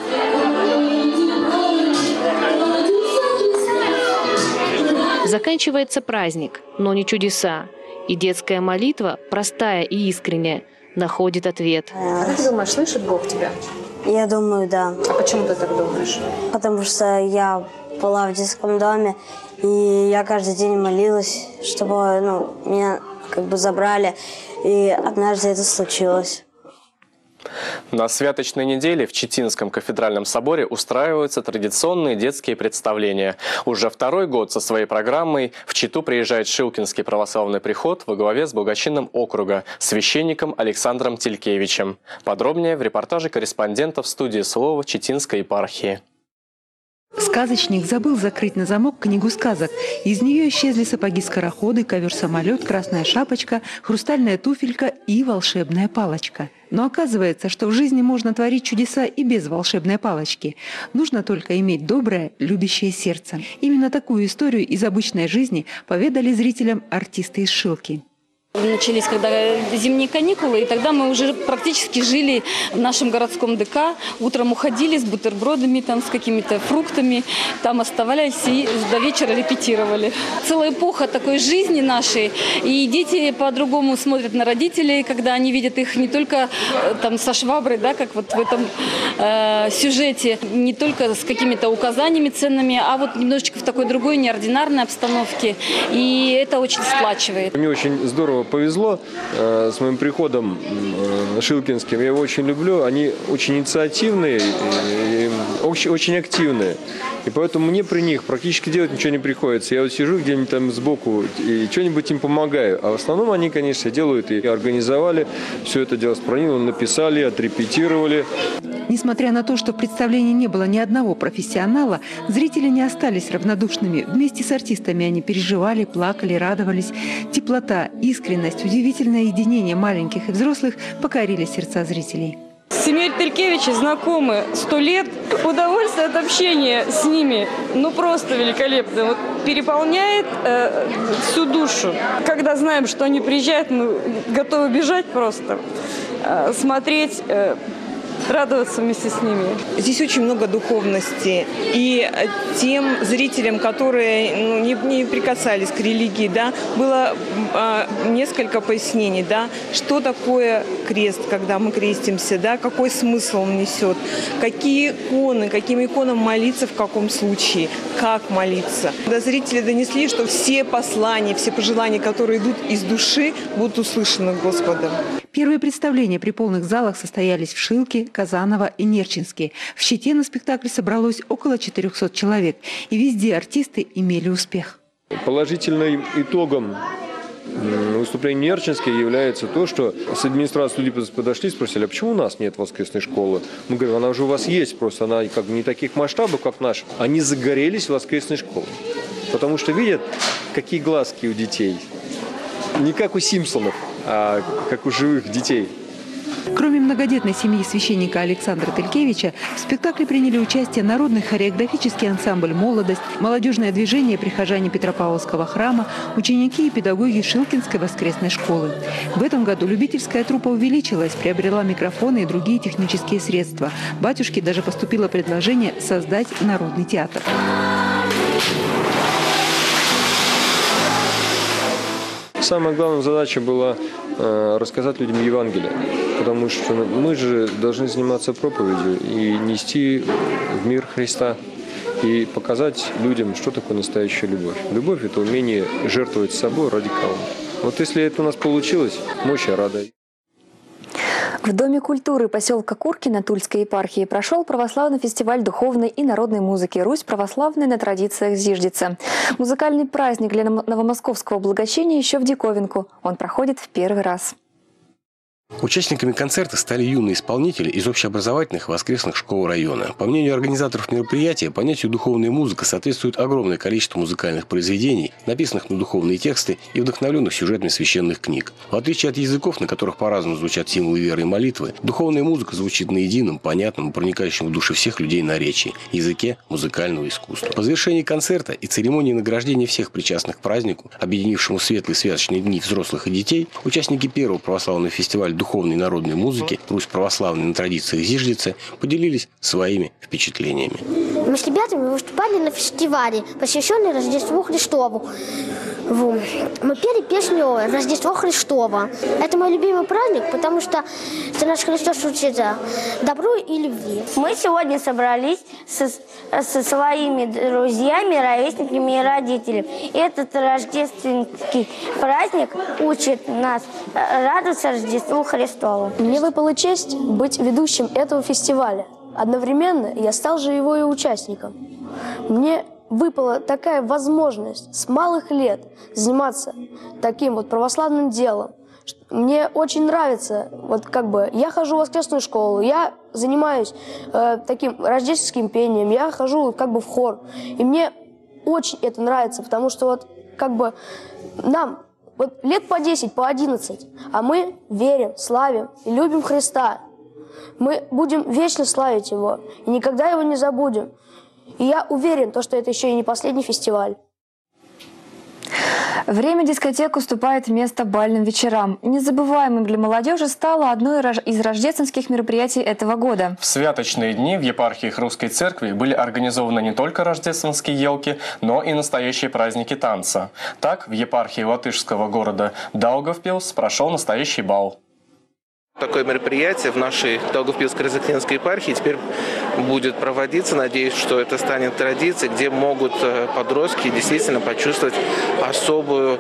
Заканчивается праздник, но не чудеса. И детская молитва, простая и искренняя, находит ответ. А как ты думаешь, слышит Бог тебя? Я думаю, да. А почему ты так думаешь? Потому что я была в детском доме, и я каждый день молилась, чтобы меня забрали, и однажды это случилось. На святочной неделе в Читинском кафедральном соборе устраиваются традиционные детские представления. Уже второй год со своей программой в Читу приезжает Шилкинский православный приход во главе с благочинным округа, священником Александром Телькевичем. Подробнее в репортаже корреспондентов студии «Слово» Читинской епархии. Сказочник забыл закрыть на замок книгу сказок. Из нее исчезли сапоги-скороходы, ковер-самолет, красная шапочка, хрустальная туфелька и волшебная палочка. Но оказывается, что в жизни можно творить чудеса и без волшебной палочки. Нужно только иметь доброе, любящее сердце. Именно такую историю из обычной жизни поведали зрителям артисты из Шилки. Начались когда зимние каникулы, и тогда мы уже практически жили в нашем городском ДК. Утром уходили с бутербродами, с какими-то фруктами, там оставались и до вечера репетировали. Целая эпоха такой жизни нашей, и дети по-другому смотрят на родителей, когда они видят их не только со шваброй, как вот в этом сюжете, не только с какими-то указаниями ценными, а вот немножечко в такой другой неординарной обстановке, и это очень сплачивает. Мне очень здорово повезло с моим приходом шилкинским. Я его очень люблю. Они очень инициативные, очень активные. И поэтому мне при них практически делать ничего не приходится. Я вот сижу где-нибудь там сбоку и что-нибудь им помогаю. А в основном они, конечно, делают и организовали все это дело с Пронилом, написали, отрепетировали. Несмотря на то, что в представлении не было ни одного профессионала, зрители не остались равнодушными. Вместе с артистами они переживали, плакали, радовались. Теплота, искренность, удивительное единение маленьких и взрослых покорили сердца зрителей. С семьей Телькевичей знакомы 100 лет. Удовольствие от общения с ними просто великолепно. Вот переполняет всю душу. Когда знаем, что они приезжают, мы готовы бежать просто, смотреть, радоваться вместе с ними. Здесь очень много духовности. И тем зрителям, которые не прикасались к религии, было несколько пояснений, что такое крест, когда мы крестимся, какой смысл он несет, какие иконы, каким иконам молиться в каком случае, как молиться. До зрители донесли, что все послания, все пожелания, которые идут из души, будут услышаны Господом. Первые представления при полных залах состоялись в Шилке, Казаново и Нерчинске. В Чите на спектакль собралось около 400 человек. И везде артисты имели успех. Положительным итогом выступлением Нерчинской является то, что с администрацией студии подошли, спросили, а почему у нас нет воскресной школы? Мы говорим, она уже у вас есть, просто она как бы не таких масштабов, как наша. Они загорелись воскресной школой, потому что видят, какие глазки у детей. Не как у Симпсонов, а как у живых детей. Кроме многодетной семьи священника Александра Телькевича, в спектакле приняли участие народный хореографический ансамбль «Молодость», молодежное движение прихожане Петропавловского храма, ученики и педагоги Шилкинской воскресной школы. В этом году любительская труппа увеличилась, приобрела микрофоны и другие технические средства. Батюшке даже поступило предложение создать народный театр. Самая главная задача была рассказать людям Евангелие, потому что мы же должны заниматься проповедью и нести в мир Христа, и показать людям, что такое настоящая любовь. Любовь – это умение жертвовать собой ради кого-то. Вот если это у нас получилось, мы очень рады. В Доме культуры поселка Куркино Тульской епархии прошел православный фестиваль духовной и народной музыки «Русь православная на традициях Зиждица». Музыкальный праздник для новомосковского благочиния еще в диковинку. Он проходит в первый раз. Участниками концерта стали юные исполнители из общеобразовательных воскресных школ района. По мнению организаторов мероприятия, понятию «духовная музыка» соответствует огромное количество музыкальных произведений, написанных на духовные тексты и вдохновленных сюжетами священных книг. В отличие от языков, на которых по-разному звучат символы веры и молитвы, духовная музыка звучит на едином, понятном и проникающем в души всех людей наречии – языке музыкального искусства. По завершении концерта и церемонии награждения всех причастных к празднику, объединившему светлые святочные дни взрослых и детей, участники первого православного фестиваля духовной и народной музыки «Русь православная на традициях Зиждицы» поделились своими впечатлениями. Мы с ребятами выступали на фестивале, посвященном Рождеству Христову. Мы пели песню «Рождество Христово». Это мой любимый праздник, потому что это наш Христос учит добру и любви. Мы сегодня собрались со своими друзьями, ровесниками и родителями. Этот рождественский праздник учит нас радоваться Рождеству Христову. Мне выпала честь быть ведущим этого фестиваля. Одновременно я стал же его и участником. Мне выпала такая возможность с малых лет заниматься таким вот православным делом. Мне очень нравится, я хожу в воскресную школу, я занимаюсь таким рождественским пением, я хожу в хор. И мне очень это нравится, потому что нам лет по 10, по 11, а мы верим, славим и любим Христа. Мы будем вечно славить Его и никогда Его не забудем. И я уверен, что это еще и не последний фестиваль. Время дискотек уступает место бальным вечерам. Незабываемым для молодежи стало одно из рождественских мероприятий этого года. В святочные дни в епархиях Русской Церкви были организованы не только рождественские елки, но и настоящие праздники танца. Так, в епархии латышского города Даугавпилс прошел настоящий бал. Такое мероприятие в нашей Даугавпилско-Резакненской епархии теперь будет проводиться. Надеюсь, что это станет традицией, где могут подростки действительно почувствовать особую,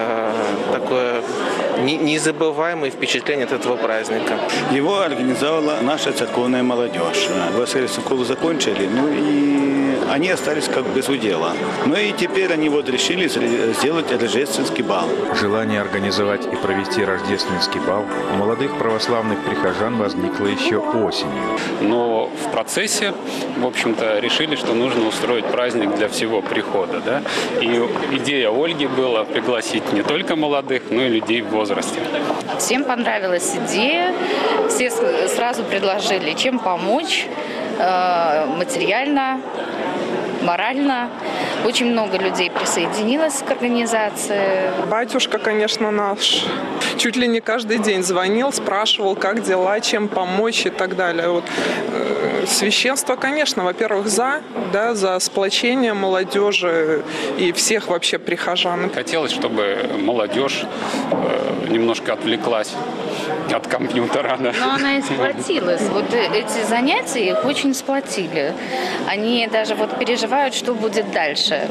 такое незабываемое впечатление от этого праздника. Его организовала наша церковная молодежь. Воскресную школу закончили, и они остались без удела. И теперь они решили сделать рождественский бал. Желание организовать и провести рождественский бал у молодых православных прихожан возникло еще осенью. Но в процессе, в общем-то, решили, что нужно устроить праздник для всего прихода. Да? И идея Ольги была пригласить не только молодых, но и людей в возрасте. Всем понравилась идея, все сразу предложили, чем помочь материально, морально. Очень много людей присоединилось к организации. Батюшка, конечно, наш. Чуть ли не каждый день звонил, спрашивал, как дела, чем помочь и так далее. Священство, конечно, во-первых, за сплочение молодежи и всех вообще прихожан. Хотелось, чтобы молодежь немножко отвлеклась от компьютера. Да. Но она и сплотилась. Эти занятия их очень сплотили. Они даже переживают, что будет дальше.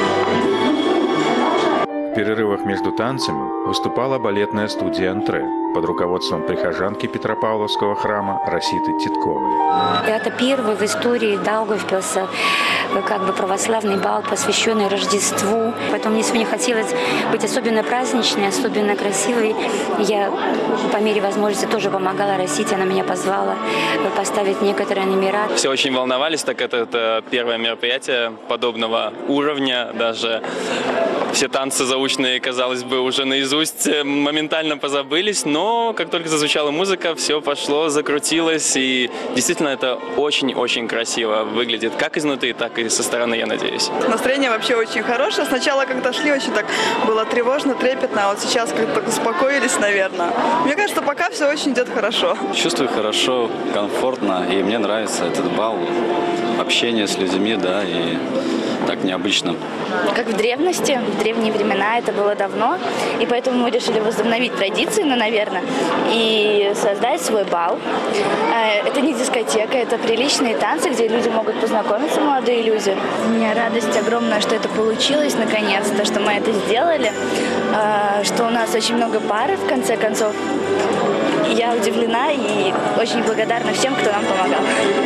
В перерывах между танцами выступала балетная студия «Антре». под руководством прихожанки Петропавловского храма Раситы Титковой. Это первый в истории Даугавпилса православный бал, посвященный Рождеству. Поэтому мне сегодня хотелось быть особенно праздничной, особенно красивой. Я по мере возможности тоже помогала Расите, она меня позвала поставить некоторые номера. Все очень волновались, так как это первое мероприятие подобного уровня. Даже все танцы заученные, казалось бы, уже наизусть моментально позабылись. Но как только зазвучала музыка, все пошло, закрутилось. И действительно это очень-очень красиво выглядит, как изнутри, так и со стороны, я надеюсь. Настроение вообще очень хорошее. Сначала, когда шли, очень так было тревожно, трепетно, а вот сейчас как-то успокоились, наверное. Мне кажется, пока все очень идет хорошо. Чувствую хорошо, комфортно, и мне нравится этот бал, общение с людьми, да, и так необычно. Как в древности, в древние времена, это было давно, и поэтому мы решили возобновить традиции, наверное, и создать свой бал. Это не дискотека, это приличные танцы, где люди могут познакомиться, молодые люди. У меня радость огромная, что это получилось наконец-то, что мы это сделали, что у нас очень много пар, в конце концов. Я удивлена и очень благодарна всем, кто нам помогал.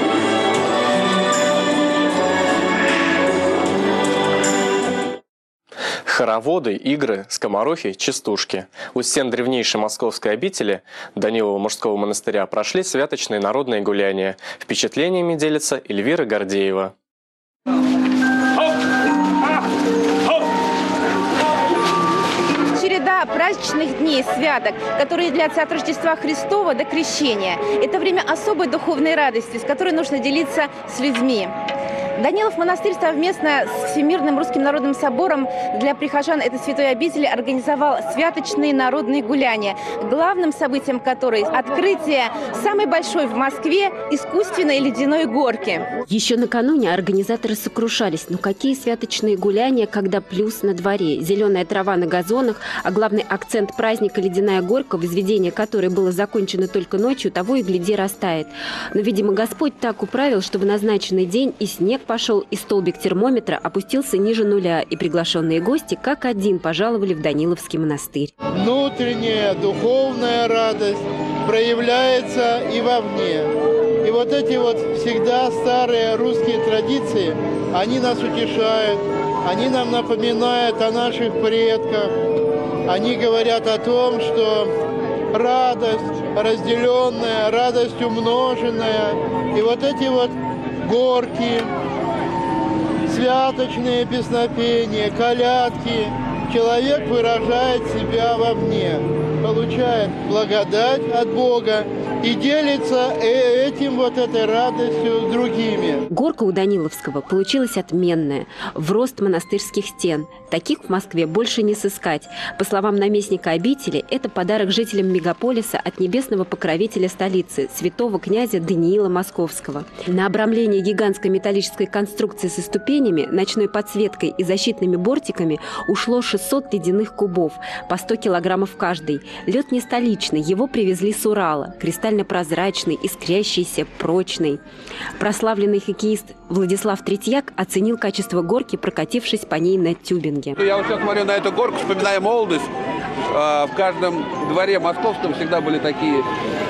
Хороводы, игры, скоморохи, частушки. У стен древнейшей московской обители Данилова мужского монастыря прошли святочные народные гуляния. Впечатлениями делится Эльвира Гордеева. Череда праздничных дней, святок, которые длятся от Рождества Христова до Крещения. Это время особой духовной радости, с которой нужно делиться с людьми. Данилов монастырь совместно с Всемирным Русским Народным Собором для прихожан этой святой обители организовал святочные народные гуляния, главным событием которой открытие самой большой в Москве искусственной ледяной горки. Еще накануне организаторы сокрушались. Ну какие святочные гуляния, когда плюс на дворе? Зеленая трава на газонах, а главный акцент праздника ледяная горка, возведение которой было закончено только ночью, того и гляди растает. Но, видимо, Господь так управил, что в назначенный день и снег пошел, и столбик термометра опустился ниже нуля, и приглашенные гости как один пожаловали в Даниловский монастырь. Внутренняя духовная радость проявляется и вовне. И вот эти вот всегда старые русские традиции, они нас утешают, они нам напоминают о наших предках. Они говорят о том, что радость разделенная, радость умноженная, и вот эти вот горки, святочные песнопения, колядки. Человек выражает себя вовне, получает благодать от Бога и делится этой радостью с другими. Горка у Даниловского получилась отменная, в рост монастырских стен. Таких в Москве больше не сыскать. По словам наместника обители, это подарок жителям мегаполиса от небесного покровителя столицы, святого князя Даниила Московского. На обрамление гигантской металлической конструкции со ступенями, ночной подсветкой и защитными бортиками ушло 600 ледяных кубов, по 100 килограммов каждый. Лед не столичный, его привезли с Урала, кристально-прозрачный, искрящийся, прочный. Прославленный хоккеист Владислав Третьяк оценил качество горки, прокатившись по ней на тюбинге. Я вот сейчас смотрю на эту горку, вспоминаю молодость. В каждом дворе московском всегда были такие...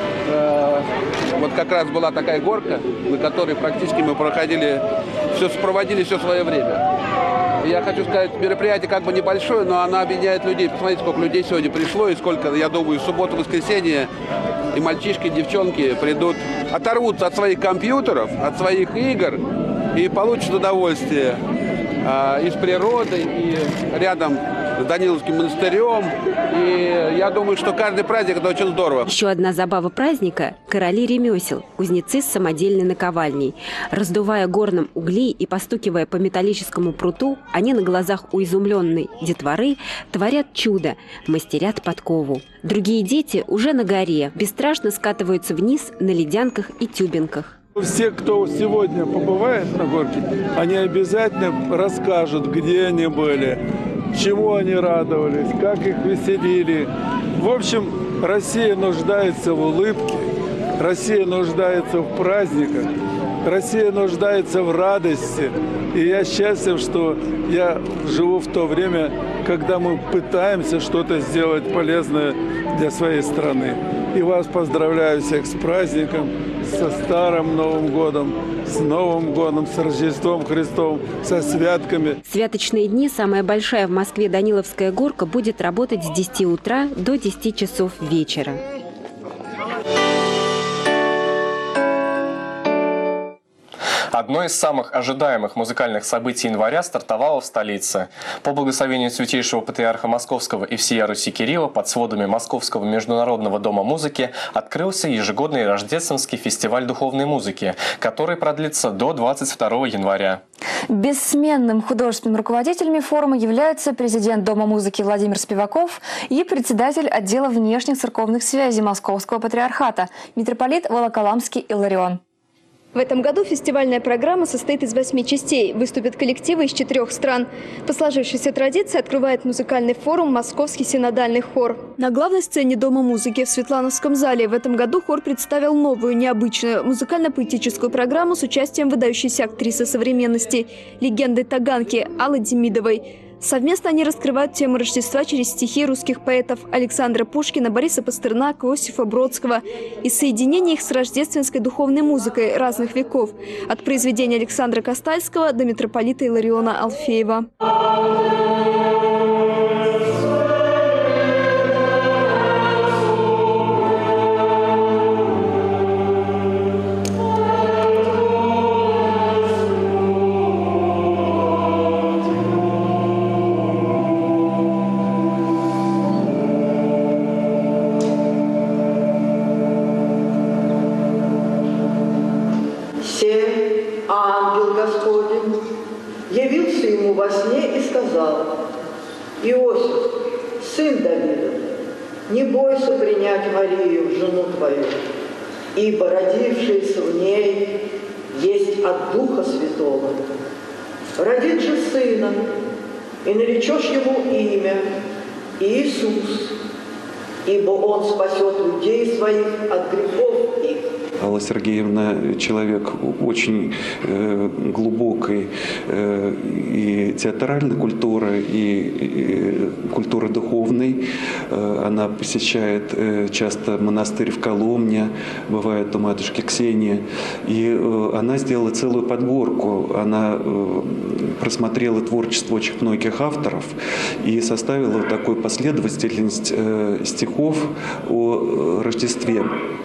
Вот как раз была такая горка, на которой практически мы проводили все свое время. И я хочу сказать, мероприятие как бы небольшое, но оно объединяет людей. Посмотрите, сколько людей сегодня пришло, и сколько, я думаю, в субботу-воскресенье и мальчишки, и девчонки придут, оторвутся от своих компьютеров, от своих игр и получат удовольствие из природы, и рядом с Даниловским монастырем. И я думаю, что каждый праздник – это очень здорово. Еще одна забава праздника – короли ремесел, кузнецы с самодельной наковальней. Раздувая горном угли и постукивая по металлическому пруту, они на глазах у изумленной детворы творят чудо, мастерят подкову. Другие дети уже на горе, бесстрашно скатываются вниз на ледянках и тюбинках. Все, кто сегодня побывает на горке, они обязательно расскажут, где они были, чему они радовались, как их веселили. В общем, Россия нуждается в улыбке, Россия нуждается в праздниках. Россия нуждается в радости. И я счастлив, что я живу в то время, когда мы пытаемся что-то сделать полезное для своей страны. И вас поздравляю всех с праздником, со Старым Новым годом, с Новым годом, с Рождеством Христовым, со святками. В святочные дни самая большая в Москве Даниловская горка будет работать с 10 утра до 10 часов вечера. Одно из самых ожидаемых музыкальных событий января стартовало в столице. По благословению святейшего патриарха Московского и всея Руси Кирилла под сводами Московского международного дома музыки открылся ежегодный рождественский фестиваль духовной музыки, который продлится до 22 января. Бессменным художественным руководителями форума являются президент Дома музыки Владимир Спиваков и председатель отдела внешних церковных связей Московского патриархата митрополит Волоколамский Илларион. В этом году фестивальная программа состоит из 8 частей. Выступят коллективы из 4 стран. По сложившейся традиции открывает музыкальный форум «Московский синодальный хор». На главной сцене Дома музыки в Светлановском зале в этом году хор представил новую, необычную музыкально-поэтическую программу с участием выдающейся актрисы современности, легенды Таганки Аллы Демидовой. Совместно они раскрывают тему Рождества через стихи русских поэтов Александра Пушкина, Бориса Пастернака, Иосифа Бродского и соединение их с рождественской духовной музыкой разных веков, от произведения Александра Костальского до митрополита Иллариона Алфеева. Явился ему во сне и сказал: Иосиф, сын Давидов, не бойся принять Марию, жену твою, ибо родившаяся в ней есть от Духа Святого. Родит же сына, и наречешь ему имя Иисус, ибо он спасет людей своих от грехов их. Алла Сергеевна человек очень глубокой и театральной культуры, и культуры духовной. Она посещает часто монастырь в Коломне, бывает у матушки Ксении. И она сделала целую подборку. Она просмотрела творчество очень многих авторов и составила такую последовательность стихов о Рождестве.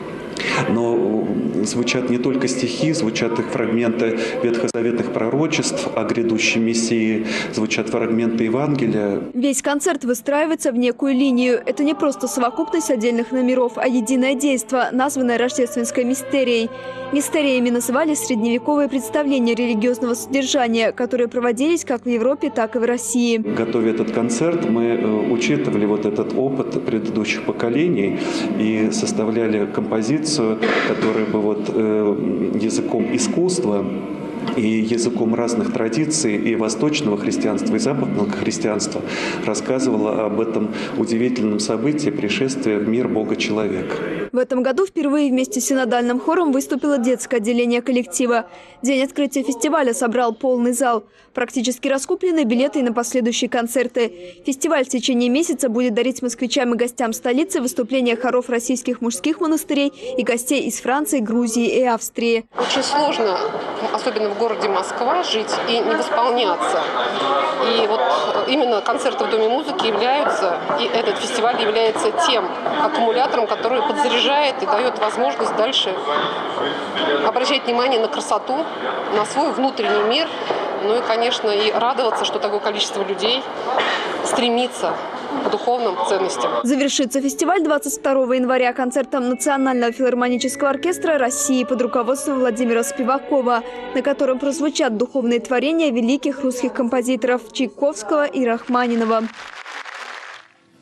Но звучат не только стихи, звучат их фрагменты ветхозаветных пророчеств о грядущем Мессии, звучат фрагменты Евангелия. Весь концерт выстраивается в некую линию. Это не просто совокупность отдельных номеров, а единое действо, названное рождественской мистерией. Мистериями называли средневековые представления религиозного содержания, которые проводились как в Европе, так и в России. Готовя этот концерт, мы учитывали вот этот опыт предыдущих поколений и составляли композицию, которая бы вот языком искусства и языком разных традиций и восточного христианства, и западного христианства рассказывала об этом удивительном событии пришествия в мир Бога-человека. В этом году впервые вместе с синодальным хором выступило детское отделение коллектива. День открытия фестиваля собрал полный зал. Практически раскуплены билеты и на последующие концерты. Фестиваль в течение месяца будет дарить москвичам и гостям столицы выступления хоров российских мужских монастырей и гостей из Франции, Грузии и Австрии. Очень сложно, особенно в городе Москва, жить и не восполняться. И вот именно концерты в Доме музыки являются, и этот фестиваль является тем аккумулятором, который подзаряжает и дает возможность дальше обращать внимание на красоту, на свой внутренний мир, ну и, конечно, и радоваться, что такое количество людей стремится к духовным ценностям. Завершится фестиваль 22 января концертом Национального филармонического оркестра России под руководством Владимира Спивакова, на котором прозвучат духовные творения великих русских композиторов Чайковского и Рахманинова.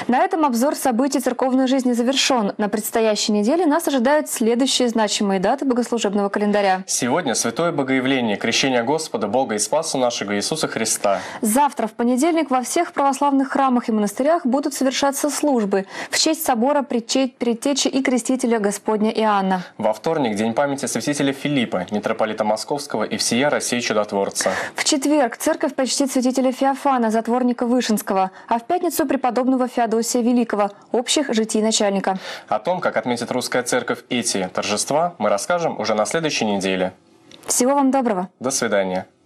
На этом обзор событий церковной жизни завершен. На предстоящей неделе нас ожидают следующие значимые даты богослужебного календаря. Сегодня Святое Богоявление, крещение Господа, Бога и Спаса нашего Иисуса Христа. Завтра, в понедельник, во всех православных храмах и монастырях будут совершаться службы в честь собора Предтечи и Крестителя Господня Иоанна. Во вторник – День памяти святителя Филиппа, митрополита Московского и всея России Чудотворца. В четверг церковь почтит святителя Феофана, затворника Вышинского, а в пятницу преподобного Феодосия Великого, общих житий начальника. О том, как отметит русская церковь эти торжества, мы расскажем уже на следующей неделе. Всего вам доброго. До свидания.